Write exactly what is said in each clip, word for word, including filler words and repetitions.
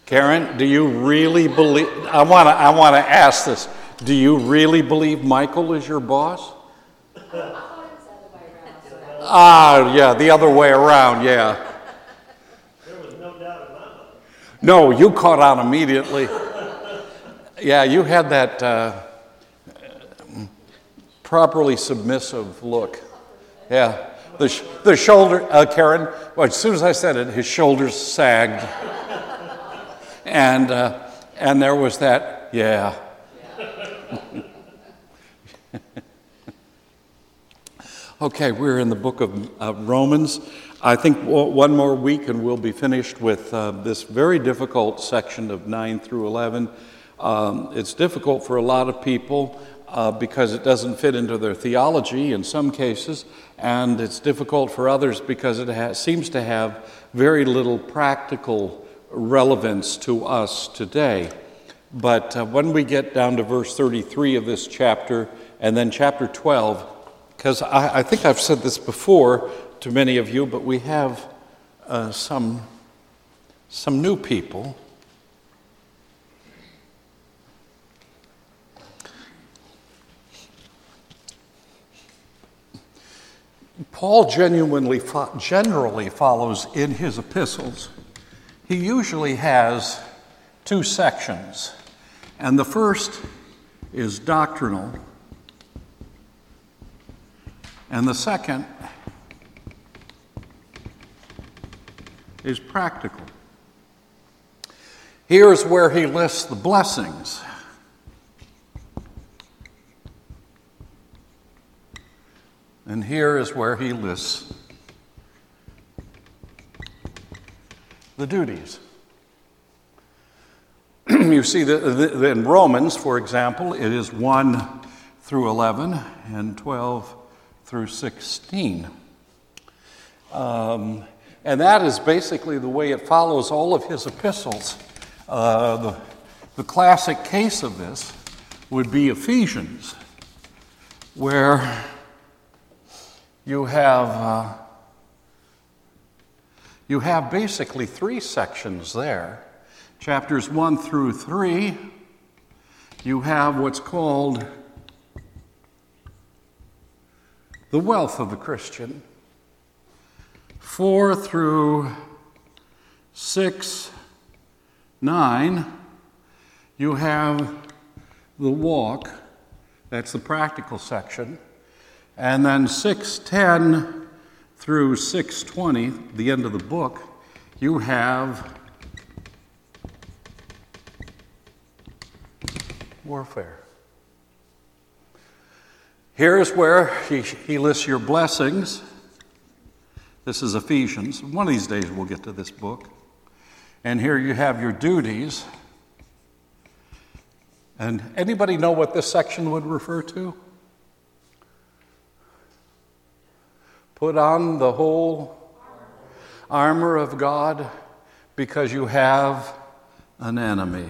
Karen, do you really believe, I want to I want to ask this, do you really believe Michael is your boss? Ah, yeah, the other way around, yeah. There was no doubt in my mind. No, you caught on immediately. Yeah, you had that uh, properly submissive look. Yeah, the sh- the shoulder, uh, Karen, well, as soon as I said it, his shoulders sagged. And uh, and there was that, yeah. Okay, we're in the book of uh, Romans. I think one more week and we'll be finished with uh, this very difficult section of nine through eleven. Um, it's difficult for a lot of people uh, because it doesn't fit into their theology in some cases, and it's difficult for others because it has, seems to have very little practical relevance to us today. But uh, when we get down to verse thirty-three of this chapter and then chapter twelve, because I, I think I've said this before to many of you, but we have uh, some, some new people. Paul genuinely fo- generally follows in his epistles. He usually has two sections, and the first is doctrinal, and the second is practical. Here's where he lists the blessings. And here is where he lists the duties. You see that in Romans, for example, it is one through eleven and twelve through sixteen. Um, and that is basically the way it follows all of his epistles. Uh, the, the classic case of this would be Ephesians, where you have uh, you have basically three sections there. Chapters one through three, you have what's called the wealth of the Christian. Four through six, nine, you have the walk. That's the practical section. And then six ten through six twenty, the end of the book, you have warfare. Here's where he, he lists your blessings. This is Ephesians. One of these days we'll get to this book. And here you have your duties. And anybody know what this section would refer to? Put on the whole armor of God because you have an enemy.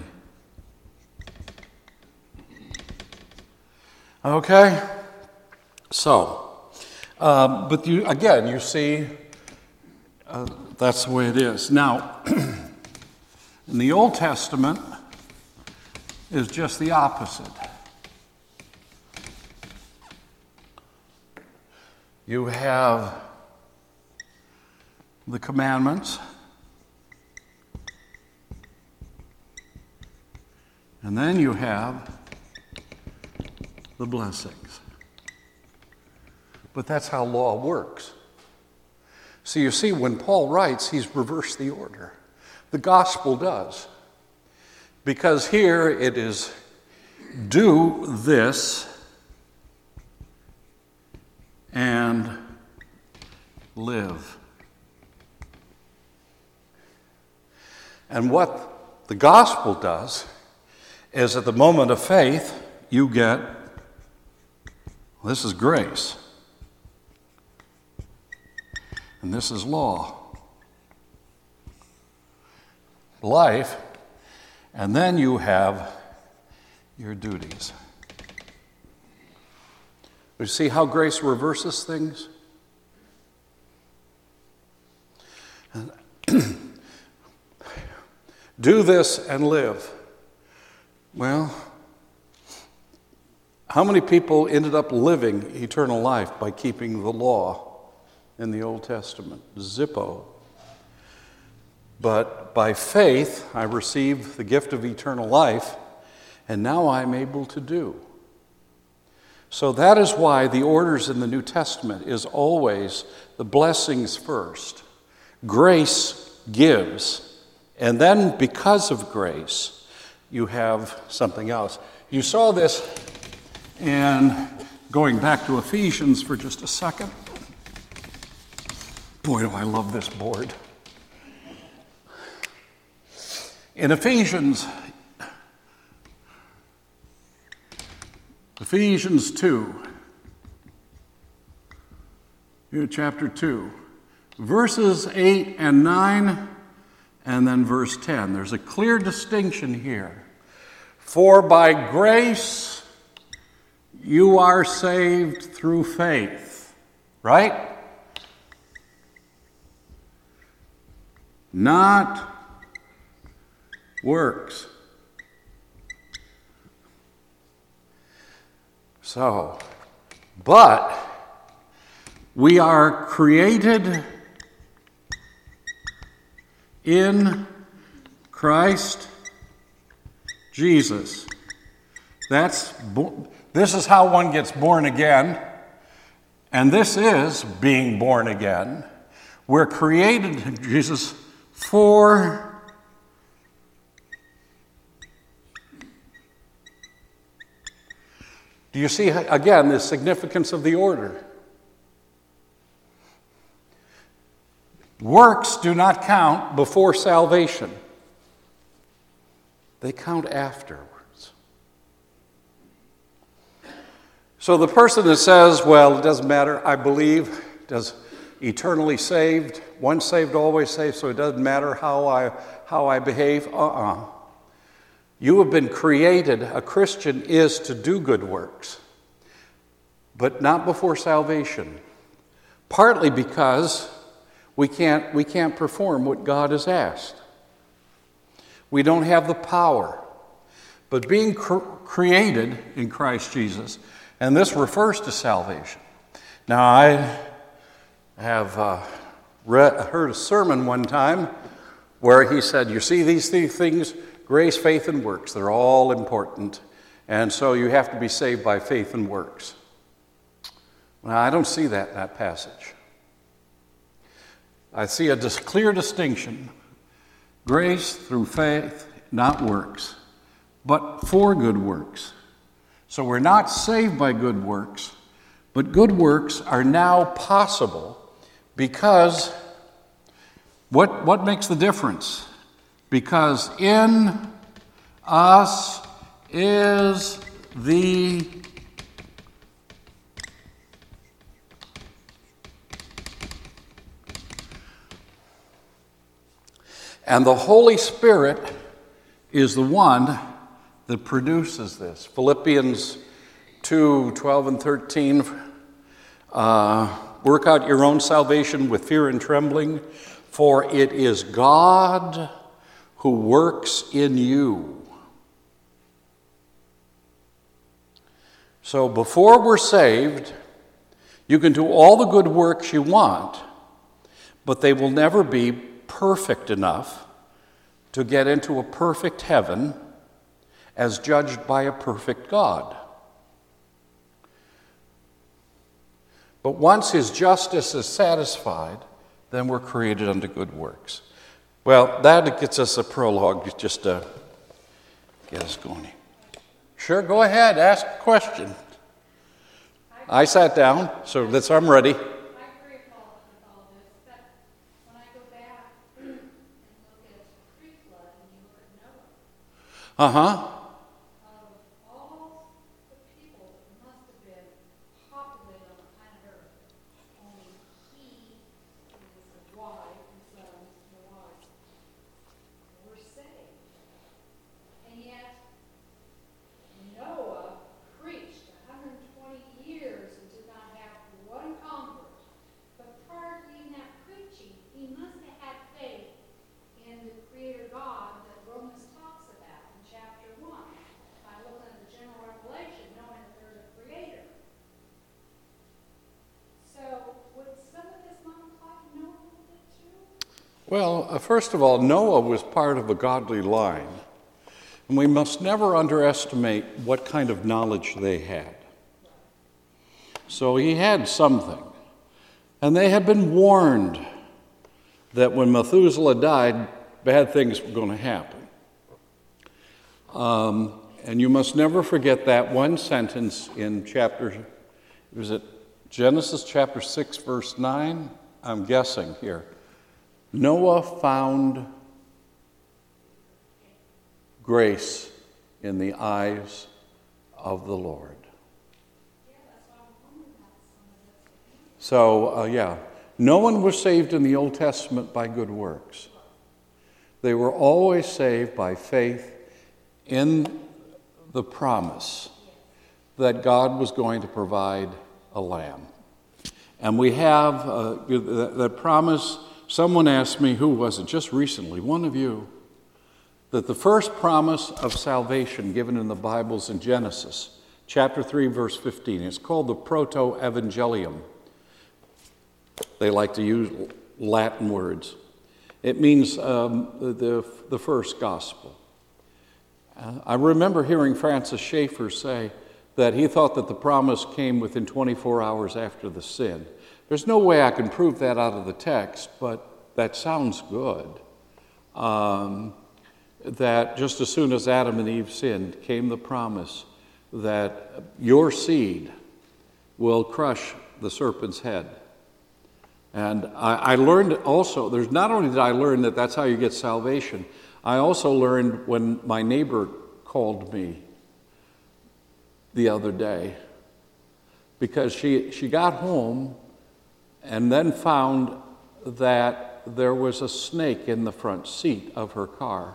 Okay? So, um, but you again, you see, uh, that's the way it is. Now, in the Old Testament is just the opposite. You have the commandments, and then you have the blessings. But that's how law works. So you see, when Paul writes, he's reversed the order. The gospel does. Because here it is, do this and live. And what the gospel does is at the moment of faith, you get, this is grace. And this is law. Life. And then you have your duties. You see how grace reverses things? Do this and live. Well, how many people ended up living eternal life by keeping the law in the Old Testament? Zippo. But by faith, I received the gift of eternal life, and now I'm able to do. So that is why the orders in the New Testament is always the blessings first. Grace gives, and then because of grace, you have something else. You saw this in going back to Ephesians for just a second. Boy, do I love this board. In Ephesians, Ephesians two, here, chapter two, verses eight and nine, and then verse ten. There's a clear distinction here. For by grace you are saved through faith, right? Not works. So, but we are created in Christ Jesus. That's this is how one gets born again, and this is being born again. We're created in Jesus for Do you see, again, the significance of the order? Works do not count before salvation. They count afterwards. So the person that says, well, it doesn't matter, I believe, does eternally saved, once saved, always saved, so it doesn't matter how I, how I behave. Uh-uh. You have been created, a Christian is to do good works, but not before salvation. Partly because we can't, we can't perform what God has asked. We don't have the power. But being cr- created in Christ Jesus, and this refers to salvation. Now, I have uh, read, heard a sermon one time where he said, you see these three things, grace, faith, and works, they're all important. And so you have to be saved by faith and works. Well, I don't see that in that passage. I see a dis- clear distinction. Grace through faith, not works, but for good works. So we're not saved by good works, but good works are now possible because what, what makes the difference? Because in us is the and the Holy Spirit is the one that produces this. Philippians two, twelve and thirteen, uh, work out your own salvation with fear and trembling, for it is God who works in you. So before we're saved, you can do all the good works you want, but they will never be perfect enough to get into a perfect heaven as judged by a perfect God. But once his justice is satisfied, then we're created unto good works. Well, that gets us a prologue just to get us going. Sure, go ahead, ask a question. I sat down, so that's I'm ready. I agree with all, with all this, but when I go back and look at pre-flood and you look at Noah, Uh-huh. of all the people that must have been populated on the planet Earth, only he and his wife and sons and wives were saved. And yet, Noah preached one hundred twenty years and did not have one convert. But prior to even that preaching, he must have had faith in the Creator God that wrote Well, uh, first of all, Noah was part of a godly line, and we must never underestimate what kind of knowledge they had. So he had something, and they had been warned that when Methuselah died, bad things were going to happen. Um, and you must never forget that one sentence in chapter, was it Genesis chapter six, verse nine? I'm guessing here. Noah found grace in the eyes of the Lord. So, uh, yeah, no one was saved in the Old Testament by good works. They were always saved by faith in the promise that God was going to provide a lamb. And we have uh, that, that promise. Someone asked me, who was it, just recently, one of you, that the first promise of salvation given in the Bible is in Genesis, chapter three, verse fifteen. It's called the Proto-Evangelium. They like to use Latin words. It means um, the, the first gospel. Uh, I remember hearing Francis Schaeffer say that he thought that the promise came within twenty-four hours after the sin. There's no way I can prove that out of the text, but that sounds good. Um, that just as soon as Adam and Eve sinned, came the promise that your seed will crush the serpent's head. And I, I learned also, there's not only did I learn that that's how you get salvation, I also learned when my neighbor called me the other day, because she, she got home and then found that there was a snake in the front seat of her car.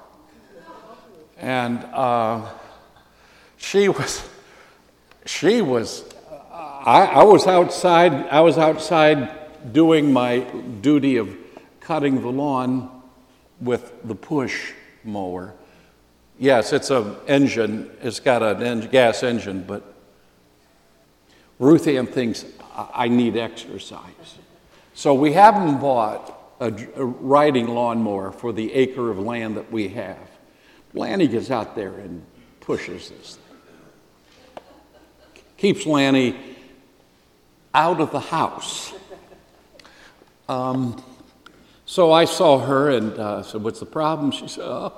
And uh, she was, she was, I, I was outside, I was outside doing my duty of cutting the lawn with the push mower. Yes, it's an engine, it's got a en- gas engine, but Ruth Ann thinks I need exercise. So we haven't bought a, a riding lawnmower for the acre of land that we have. Lanny gets out there and pushes this thing. Keeps Lanny out of the house. Um, so I saw her and uh, said, "What's the problem?" She said, "Oh."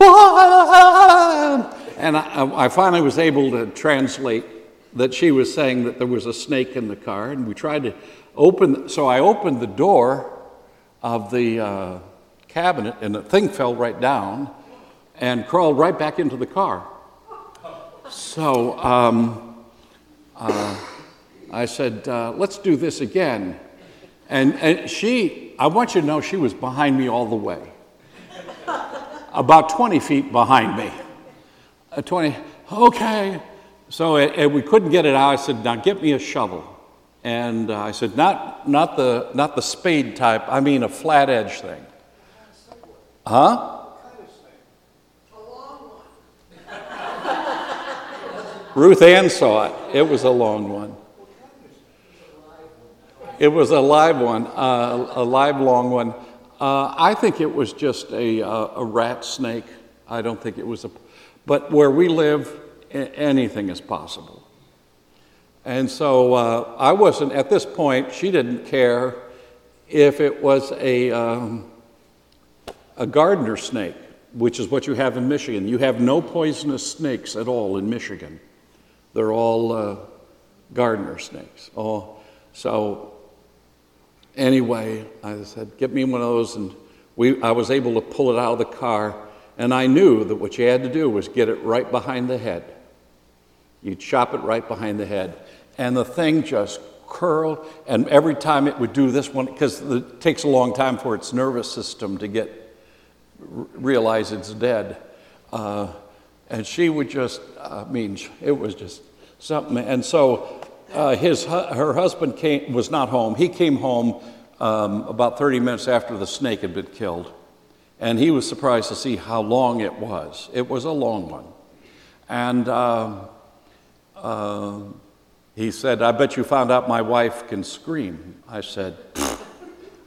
And I, I finally was able to translate that she was saying that there was a snake in the car, and we tried to open, so I opened the door of the uh, cabinet, and the thing fell right down and crawled right back into the car. So um, uh, I said, uh, let's do this again. And, and she, I want you to know, she was behind me all the way. About twenty feet behind me. Uh, twenty, okay. So it, it, we couldn't get it out. I said, now get me a shovel. And uh, I said, not not the not the spade type, I mean a flat edge thing. Huh? Ruth Ann saw it. It was a long one. It was a live one, uh, a live long one. Uh, I think it was just a, uh, a rat snake. I don't think it was a... But where we live, anything is possible. And so uh, I wasn't, at this point, she didn't care if it was a, um, a gardener snake, which is what you have in Michigan. You have no poisonous snakes at all in Michigan. They're all uh, gardener snakes. Oh, so anyway, I said, get me one of those, and we, I was able to pull it out of the car, and I knew that what you had to do was get it right behind the head. You'd chop it right behind the head, and the thing just curled, and every time it would do this one, because it takes a long time for its nervous system to get, realize it's dead, uh, and she would just, I mean, it was just something, and so uh, his her husband came, was not home. He came home um, about thirty minutes after the snake had been killed, and he was surprised to see how long it was. It was a long one, and uh, uh, he said, "I bet you found out my wife can scream." I said,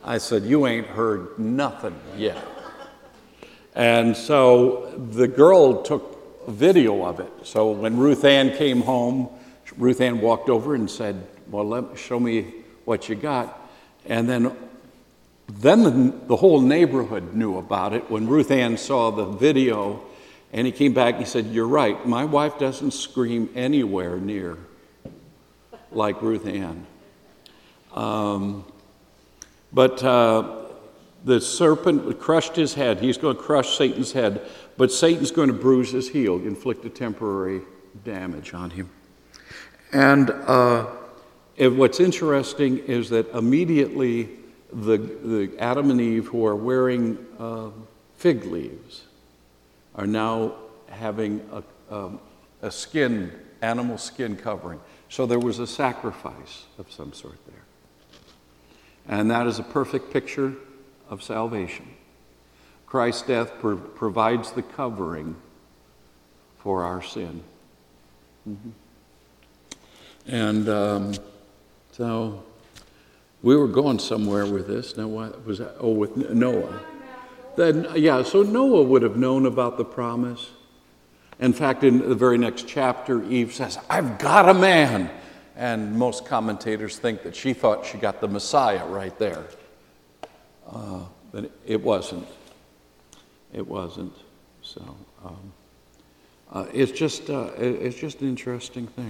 I said, you ain't heard nothing yet. And so the girl took a video of it. So when Ruth Ann came home, Ruth Ann walked over and said, well, let, show me what you got. And then, then the, the whole neighborhood knew about it when Ruth Ann saw the video. And he came back and he said, you're right, my wife doesn't scream anywhere near like Ruth Ann. Um, but uh, the serpent crushed his head. He's going to crush Satan's head, but Satan's going to bruise his heel, inflict a temporary damage on him. And uh, and what's interesting is that immediately the, the Adam and Eve who are wearing uh, fig leaves are now having a, um, a skin, animal skin covering. So there was a sacrifice of some sort there. And that is a perfect picture of salvation. Christ's death pro- provides the covering for our sin. Mm-hmm. And um, so we were going somewhere with this. Now, what was that? Oh, with Noah. Then, yeah, so Noah would have known about the promise. In fact, in the very next chapter, Eve says, I've got a man. And most commentators think that she thought she got the Messiah right there. Uh, but it wasn't. It wasn't. So um, uh, it's just uh, it's just an interesting thing.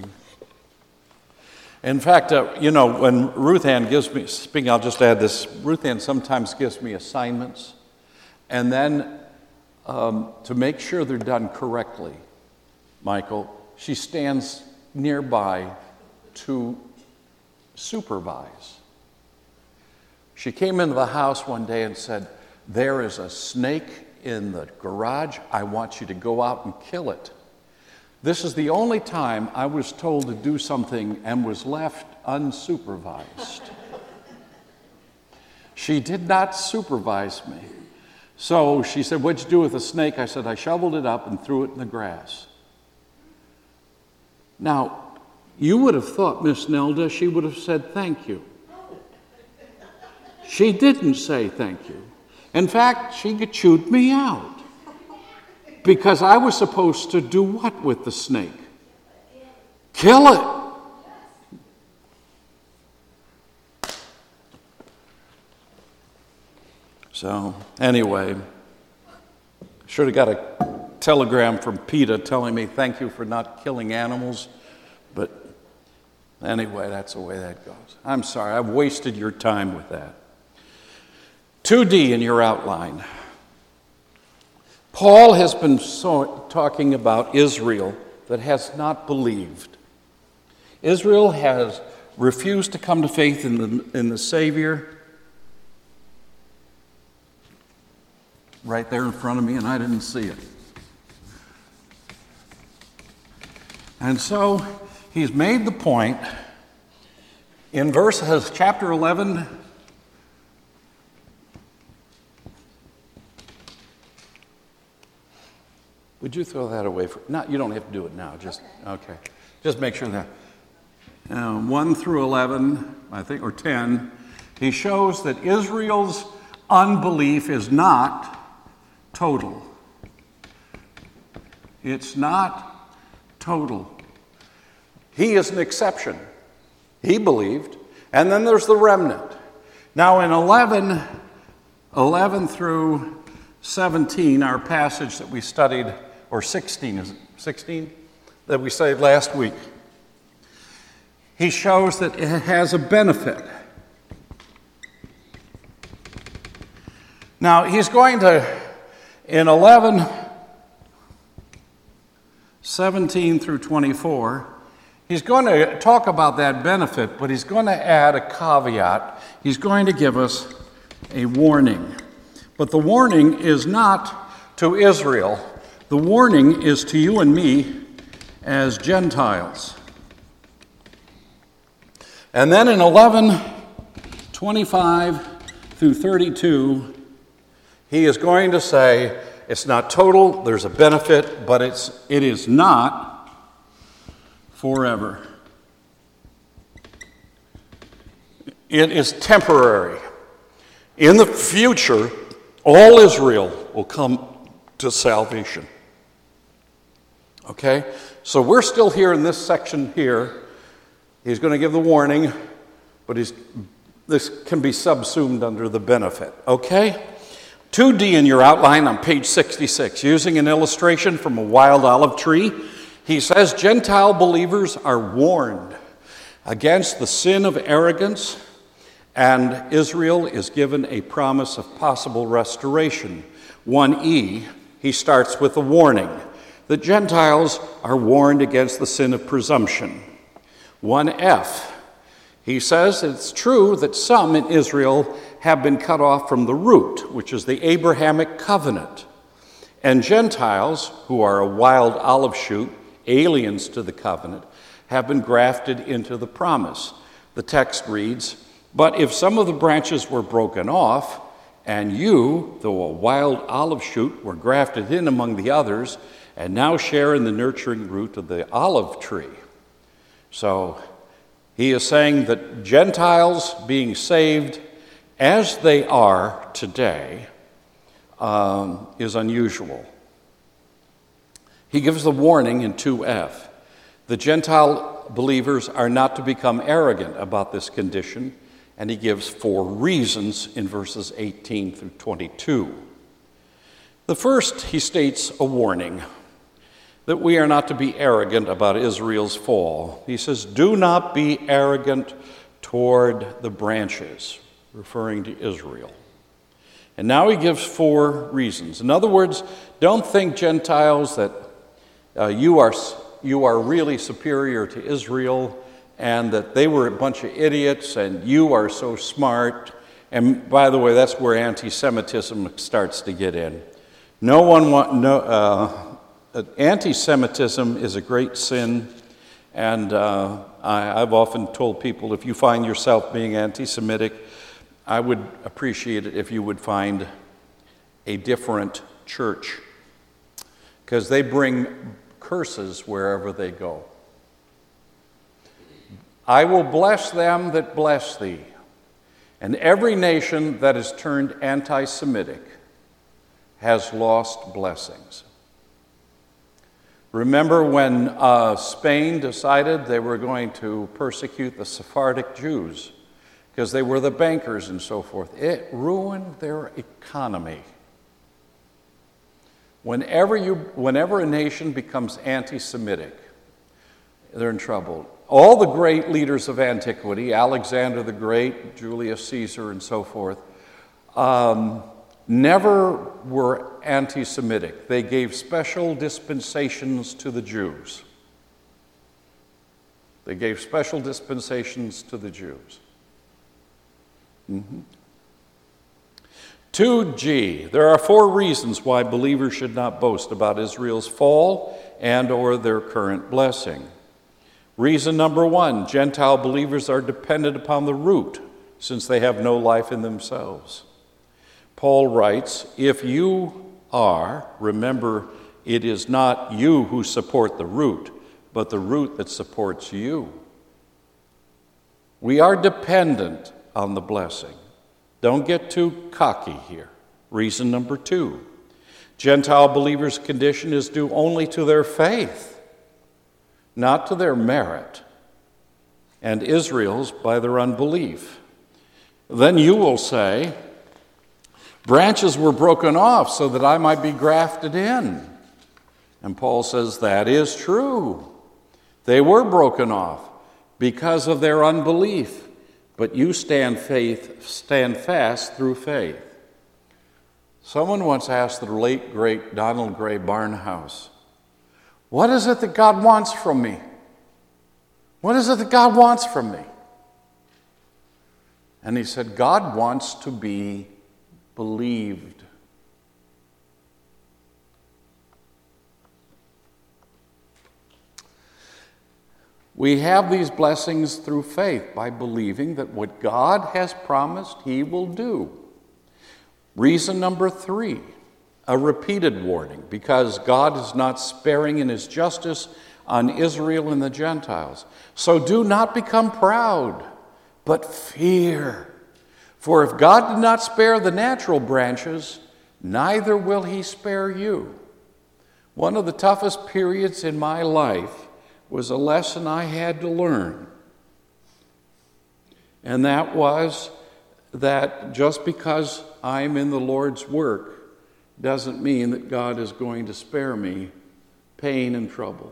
In fact, uh, you know, when Ruth Ann gives me, speaking, I'll just add this, Ruth Ann sometimes gives me assignments, and then um, to make sure they're done correctly, Michael, she stands nearby to supervise. She came into the house one day and said, there is a snake in the garage. I want you to go out and kill it. This is the only time I was told to do something and was left unsupervised. She did not supervise me. So she said, what'd you do with the snake? I said, I shoveled it up and threw it in the grass. Now, you would have thought, Miss Nelda, she would have said thank you. She didn't say thank you. In fact, she chewed me out. Because I was supposed to do what with the snake? Kill it. So, anyway, should have got a telegram from PETA telling me thank you for not killing animals. But anyway, that's the way that goes. I'm sorry, I've wasted your time with that. two D in your outline. Paul has been so, talking about Israel that has not believed. Israel has refused to come to faith in the, in the Savior. Right there in front of me, and I didn't see it. And so he's made the point in verses chapter eleven. Would you throw that away for? Not, you don't have to do it now. Just okay. Just make sure that uh, one through eleven, I think, or ten. He shows that Israel's unbelief is not total. It's not total. He is an exception. He believed, and then there's the remnant. Now in eleven, eleven through seventeen, our passage that we studied. Or sixteen, is it sixteen? That we studied last week. He shows that it has a benefit. Now, he's going to, in eleven, seventeen through twenty-four, he's going to talk about that benefit, but he's going to add a caveat. He's going to give us a warning. But the warning is not to Israel. The warning is to you and me as Gentiles. And then in eleven, twenty-five through thirty-two, he is going to say, it's not total, there's a benefit, but it's, it is not forever. It is temporary. In the future, all Israel will come to salvation. Okay? So we're still here in this section here. He's going to give the warning, but he's, this can be subsumed under the benefit. Okay? two D in your outline on page sixty-six, using an illustration from a wild olive tree, he says Gentile believers are warned against the sin of arrogance, and Israel is given a promise of possible restoration. one E, he starts with a warning. The Gentiles are warned against the sin of presumption. one F, he says it's true that some in Israel have been cut off from the root, which is the Abrahamic covenant. And Gentiles, who are a wild olive shoot, aliens to the covenant, have been grafted into the promise. The text reads, "But if some of the branches were broken off, and you, though a wild olive shoot, were grafted in among the others, and now share in the nurturing root of the olive tree." So he is saying that Gentiles being saved as they are today um, is unusual. He gives the warning in two F. The Gentile believers are not to become arrogant about this condition, and he gives four reasons in verses eighteen through twenty-two. The first, he states a warning that we are not to be arrogant about Israel's fall. He says, "Do not be arrogant toward the branches," referring to Israel. And now he gives four reasons. In other words, don't think, Gentiles, that uh, you are you are really superior to Israel and that they were a bunch of idiots and you are so smart. And by the way, that's where anti-Semitism starts to get in. No one want no. Uh, anti-Semitism is a great sin, and uh, I, I've often told people, if you find yourself being anti-Semitic, I would appreciate it if you would find a different church, because they bring curses wherever they go. "I will bless them that bless thee," and every nation that is turned anti-Semitic has lost blessings. Remember when uh, Spain decided they were going to persecute the Sephardic Jews because they were the bankers and so forth? It ruined their economy. Whenever you, whenever a nation becomes anti-Semitic, they're in trouble. All the great leaders of antiquity, Alexander the Great, Julius Caesar, and so forth, um, never were anti-Semitic. They gave special dispensations to the Jews. They gave special dispensations to the Jews. Mm-hmm. two G, there are four reasons why believers should not boast about Israel's fall and or their current blessing. Reason number one, Gentile believers are dependent upon the root, since they have no life in themselves. Paul writes, "If you are, remember, it is not you who support the root, but the root that supports you." We are dependent on the blessing. Don't get too cocky here. Reason number two, Gentile believers' condition is due only to their faith, not to their merit, and Israel's by their unbelief. Then you will say, branches were broken off so that I might be grafted in. And Paul says that is true. They were broken off because of their unbelief, but you stand faith, stand fast through faith. Someone once asked the late, great Donald Gray Barnhouse, "What is it that God wants from me? What is it that God wants from me?" And he said, God wants to be believed. We have these blessings through faith by believing that what God has promised, he will do. Reason number three, a repeated warning, because God is not sparing in his justice on Israel and the Gentiles. So do not become proud, but fear. For if God did not spare the natural branches, neither will he spare you. One of the toughest periods in my life was a lesson I had to learn. And that was that just because I'm in the Lord's work doesn't mean that God is going to spare me pain and trouble.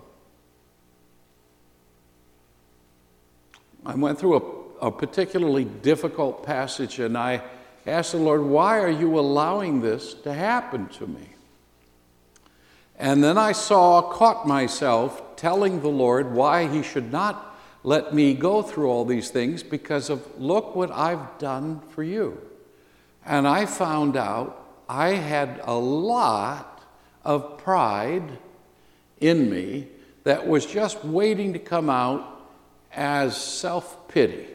I went through a, a particularly difficult passage, and I asked the Lord, why are you allowing this to happen to me? And then I saw, caught myself telling the Lord why he should not let me go through all these things, because of, look what I've done for you. And I found out I had a lot of pride in me that was just waiting to come out as self-pity.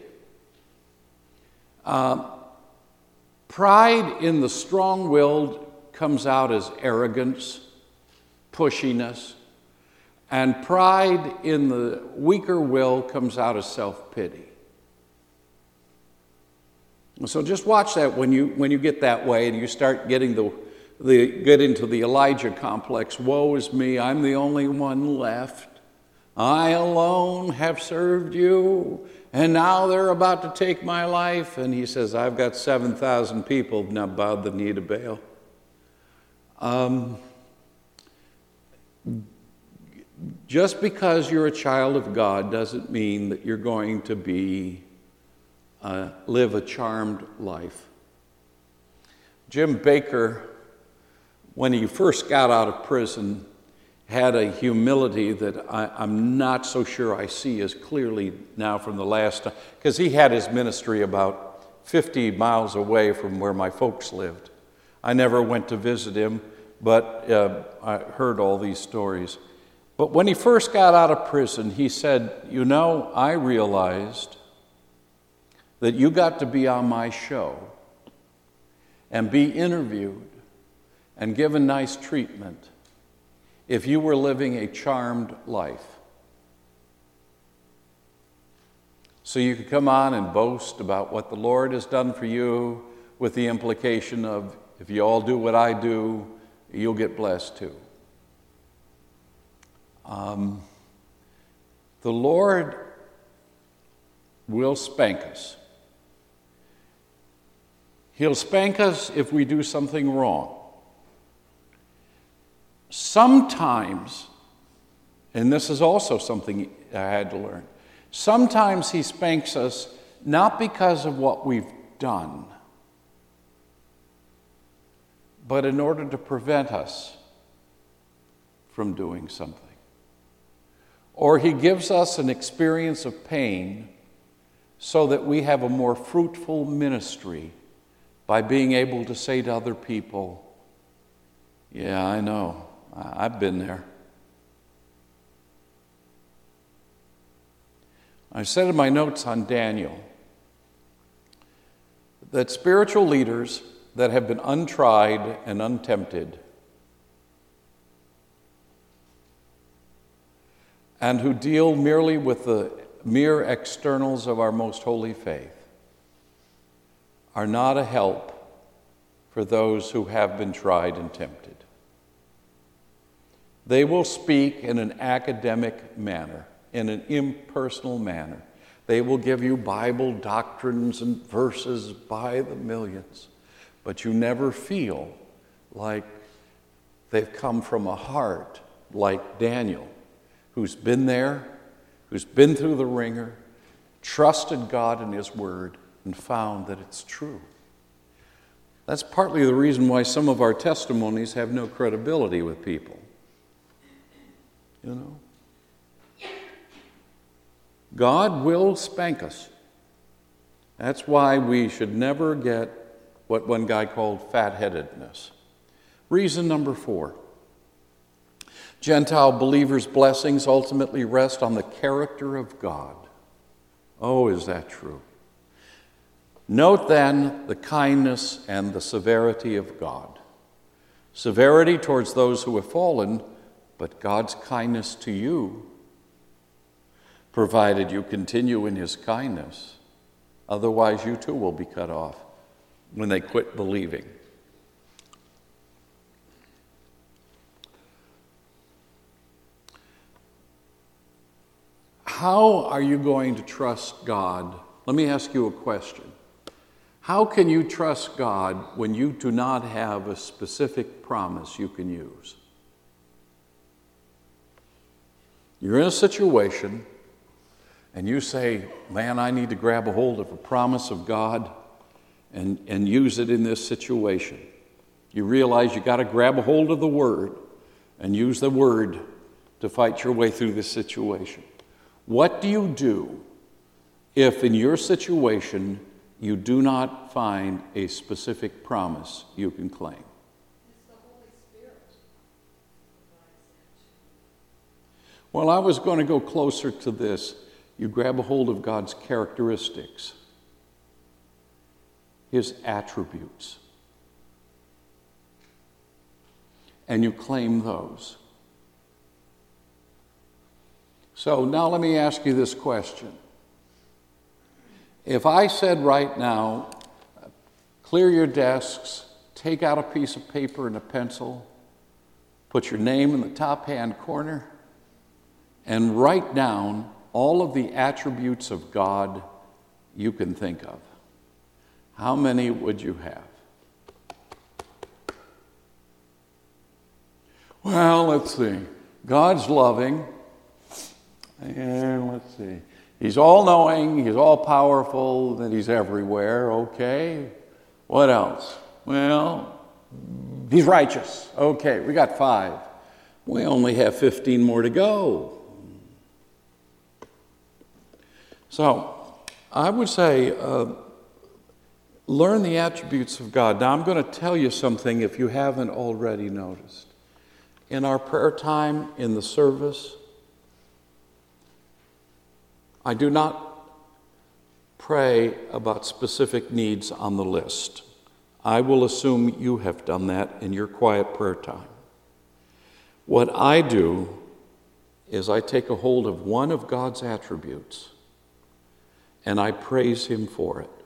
Uh, pride in the strong-willed comes out as arrogance, pushiness, and pride in the weaker will comes out as self-pity. So just watch that when you when you get that way and you start getting the the get into the Elijah complex. Woe is me, I'm the only one left. I alone have served you, and now they're about to take my life. And he says, I've got seven thousand people now bowed the knee to Baal. Um, just because you're a child of God doesn't mean that you're going to be uh, live a charmed life. Jim Baker, when he first got out of prison, had a humility that I, I'm not so sure I see as clearly now from the last time, because he had his ministry about fifty miles away from where my folks lived. I never went to visit him, but uh, I heard all these stories. But when he first got out of prison, he said, you know, I realized that you got to be on my show and be interviewed and given nice treatment if you were living a charmed life. So you could come on and boast about what the Lord has done for you, with the implication of, if you all do what I do, you'll get blessed too. Um, the Lord will spank us. He'll spank us if we do something wrong. Sometimes, and this is also something I had to learn, sometimes he spanks us not because of what we've done, but in order to prevent us from doing something. Or he gives us an experience of pain so that we have a more fruitful ministry by being able to say to other people, yeah, I know, I've been there. I said in my notes on Daniel that spiritual leaders that have been untried and untempted and who deal merely with the mere externals of our most holy faith are not a help for those who have been tried and tempted. They will speak in an academic manner, in an impersonal manner. They will give you Bible doctrines and verses by the millions, but you never feel like they've come from a heart like Daniel, who's been there, who's been through the ringer, trusted God and his word, and found that it's true. That's partly the reason why some of our testimonies have no credibility with people. You know? God will spank us. That's why we should never get what one guy called fat-headedness. Reason number four. Gentile believers' blessings ultimately rest on the character of God. Oh, is that true? Note then the kindness and the severity of God. Severity towards those who have fallen, but God's kindness to you, provided you continue in his kindness. Otherwise, you too will be cut off when they quit believing. How are you going to trust God? Let me ask you a question. How can you trust God when you do not have a specific promise you can use? You're in a situation and you say, man, I need to grab a hold of a promise of God and, and use it in this situation. You realize you got to grab a hold of the Word and use the Word to fight your way through this situation. What do you do if in your situation you do not find a specific promise you can claim? It's the Holy Spirit. Well, I was going to go closer to this. You grab a hold of God's characteristics, His attributes, and you claim those. So now let me ask you this question. If I said right now, clear your desks, take out a piece of paper and a pencil, put your name in the top hand corner, and write down all of the attributes of God you can think of, how many would you have? Well, let's see. God's loving. And let's see. He's all-knowing, he's all-powerful, that he's everywhere. Okay. What else? Well, he's righteous. Okay, we got five. We only have fifteen more to go. So, I would say, uh, learn the attributes of God. Now, I'm going to tell you something if you haven't already noticed. In our prayer time, in the service, I do not pray about specific needs on the list. I will assume you have done that in your quiet prayer time. What I do is I take a hold of one of God's attributes and I praise Him for it.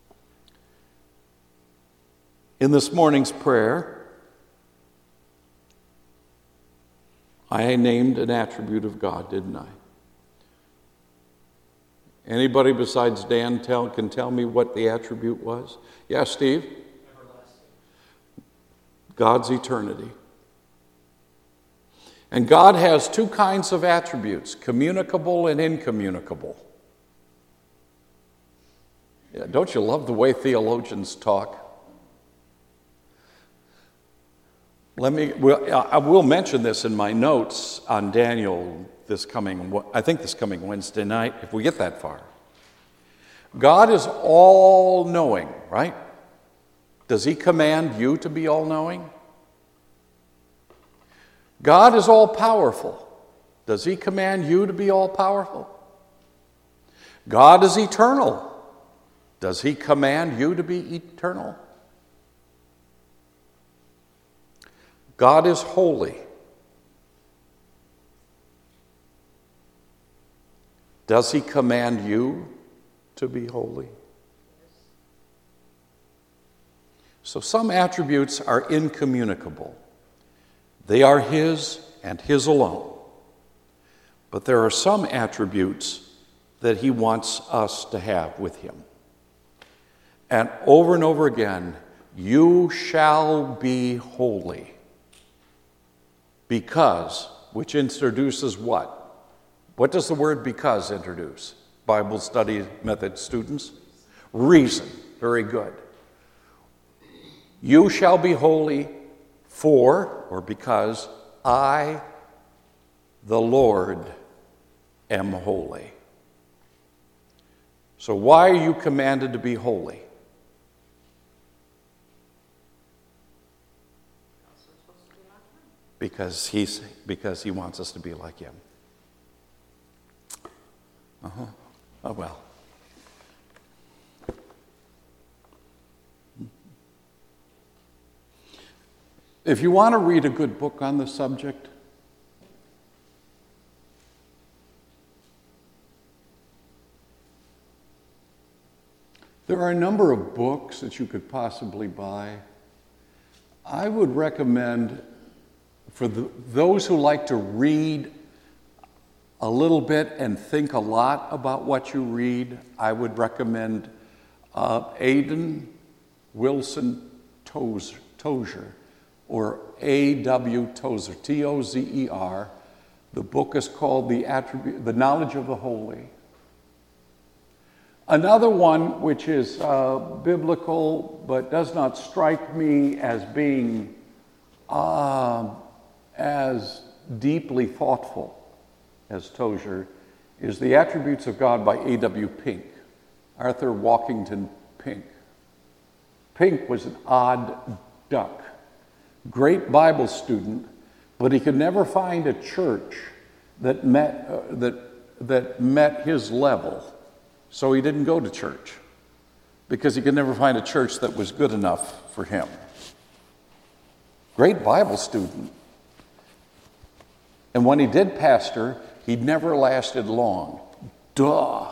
In this morning's prayer, I named an attribute of God, didn't I? Anybody besides Dan tell, can tell me what the attribute was? Yeah, Steve? Everlasting. God's eternity. And God has two kinds of attributes, communicable and incommunicable. Yeah, don't you love the way theologians talk? Let me, well, I will mention this in my notes on Daniel this coming, I think this coming Wednesday night, if we get that far. God is all-knowing, right? Does He command you to be all-knowing? God is all-powerful. Does He command you to be all-powerful? God is eternal. Does He command you to be eternal? God is holy. Does He command you to be holy? So some attributes are incommunicable. They are His and His alone. But there are some attributes that He wants us to have with Him. And over and over again, you shall be holy. Because, which introduces what? What does the word because introduce? Bible study method students? Reason. Very good. You shall be holy for, or because, I, the Lord, am holy. So why are you commanded to be holy? Because he's because he wants us to be like Him. Uh-huh. Oh, well. If you want to read a good book on the subject, There are a number of books that you could possibly buy. I would recommend, for the, those who like to read a little bit and think a lot about what you read, I would recommend uh, Aidan Wilson Tozer, Tozer, or A W Tozer, T O Z E R. The book is called The Attribute, The Knowledge of the Holy. Another one, which is uh, biblical but does not strike me as being uh, as deeply thoughtful as Tozer, is The Attributes of God by A W Pink, Arthur Walkington Pink. Pink was an odd duck, great Bible student, but he could never find a church that met, uh, that, that met his level. So he didn't go to church because he could never find a church that was good enough for him. Great Bible student. And when he did pastor, he never lasted long. Duh.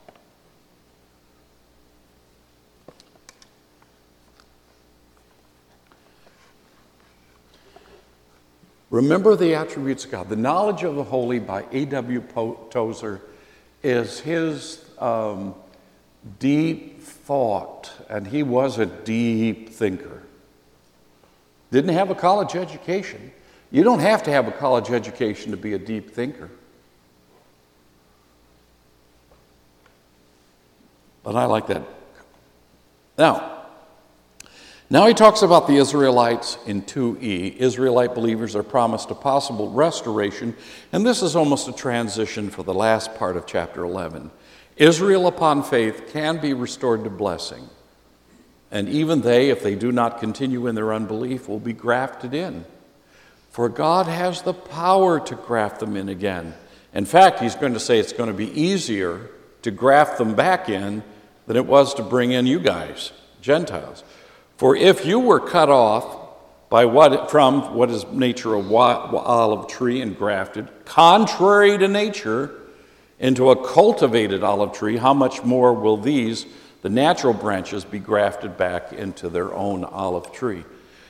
Remember the attributes of God. The Knowledge of the Holy by A W Tozer is his um, deep thought, and he was a deep thinker. Didn't have a college education. You don't have to have a college education to be a deep thinker. But I like that. Now, Now he talks about the Israelites in two E. Israelite believers are promised a possible restoration, and this is almost a transition for the last part of chapter eleven. Israel upon faith can be restored to blessing, and even they, if they do not continue in their unbelief, will be grafted in. For God has the power to graft them in again. In fact, he's going to say it's going to be easier to graft them back in than it was to bring in you guys, Gentiles. For if you were cut off by what from what is nature of olive tree and grafted, contrary to nature, into a cultivated olive tree, how much more will these, the natural branches, be grafted back into their own olive tree?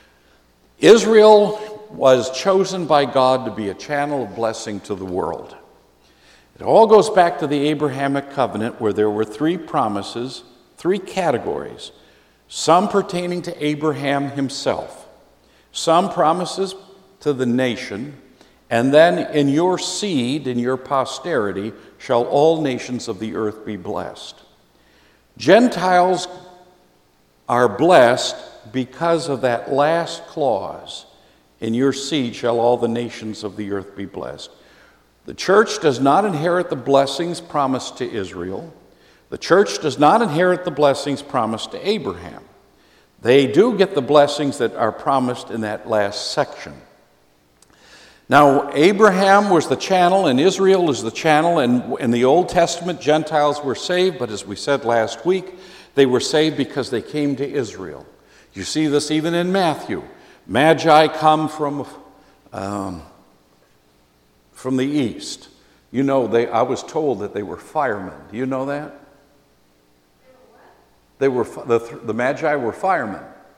Israel was chosen by God to be a channel of blessing to the world. It all goes back to the Abrahamic covenant, where there were three promises, three categories. Some pertaining to Abraham himself, some promises to the nation, and then in your seed, in your posterity, shall all nations of the earth be blessed. Gentiles are blessed because of that last clause, in your seed shall all the nations of the earth be blessed. The church does not inherit the blessings promised to Israel. The church does not inherit the blessings promised to Abraham. They do get the blessings that are promised in that last section. Now, Abraham was the channel, and Israel is the channel, and in the Old Testament, Gentiles were saved, but as we said last week, they were saved because they came to Israel. You see this even in Matthew. Magi come from, um, from the east. You know, they. I was told that they were firemen. Do you know that? They were the, the Magi were firemen.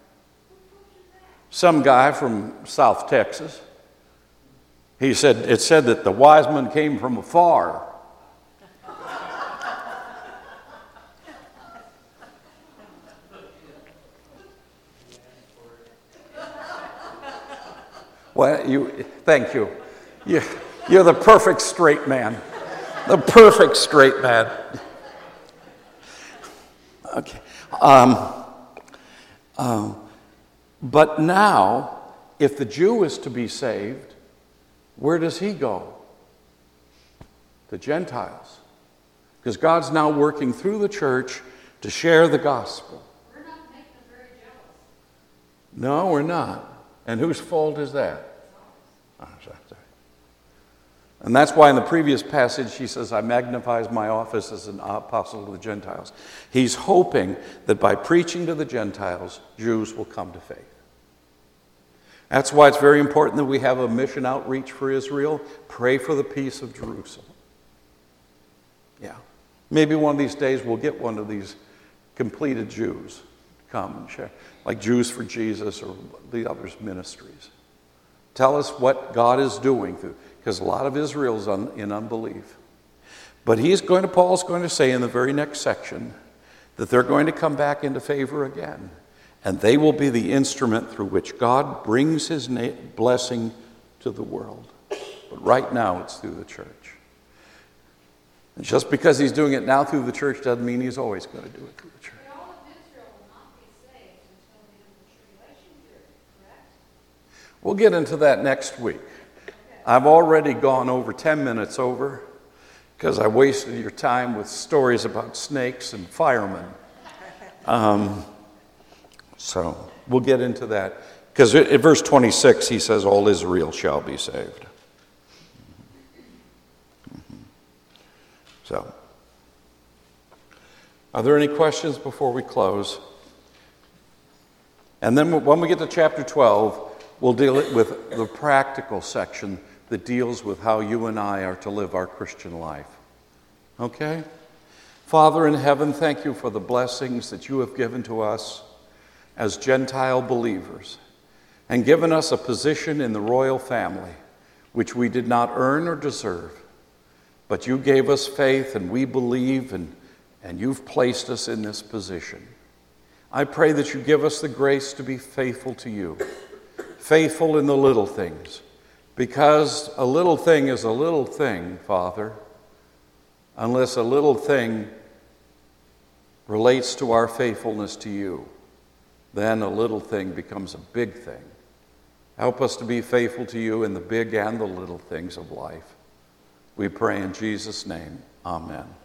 Some guy from South Texas. He said it said that the wise men came from afar. Well, you thank you. You you're the perfect straight man. The perfect straight man. Okay. Um, um, but now, if the Jew is to be saved, where does he go? The Gentiles. Because God's now working through the church to share the gospel. We're not making them very jealous. No, we're not. And whose fault is that? Oh, sorry. And that's why in the previous passage he says, I magnify my office as an apostle to the Gentiles. He's hoping that by preaching to the Gentiles, Jews will come to faith. That's why it's very important that we have a mission outreach for Israel. Pray for the peace of Jerusalem. Yeah. Maybe one of these days we'll get one of these completed Jews come and share, like Jews for Jesus or the others' ministries. Tell us what God is doing through, because a lot of Israel's un, in unbelief. But he's going to, Paul's going to say in the very next section that they're going to come back into favor again. And they will be the instrument through which God brings his na- blessing to the world. But right now it's through the church. And just because he's doing it now through the church doesn't mean he's always going to do it through the church. But all of Israel will not be saved until the end of the tribulation period, correct? We'll get into that next week. I've already gone over ten minutes over because I wasted your time with stories about snakes and firemen. Um, so we'll get into that. Because in verse twenty-six, he says, all Israel shall be saved. So, are there any questions before we close? And then when we get to chapter twelve, we'll deal with the practical section that deals with how you and I are to live our Christian life. Okay? Father in heaven, thank you for the blessings that you have given to us as Gentile believers and given us a position in the royal family which we did not earn or deserve. But you gave us faith and we believe, and, and you've placed us in this position. I pray that you give us the grace to be faithful to you, faithful in the little things, because a little thing is a little thing, Father, unless a little thing relates to our faithfulness to you. Then a little thing becomes a big thing. Help us to be faithful to you in the big and the little things of life. We pray in Jesus' name. Amen.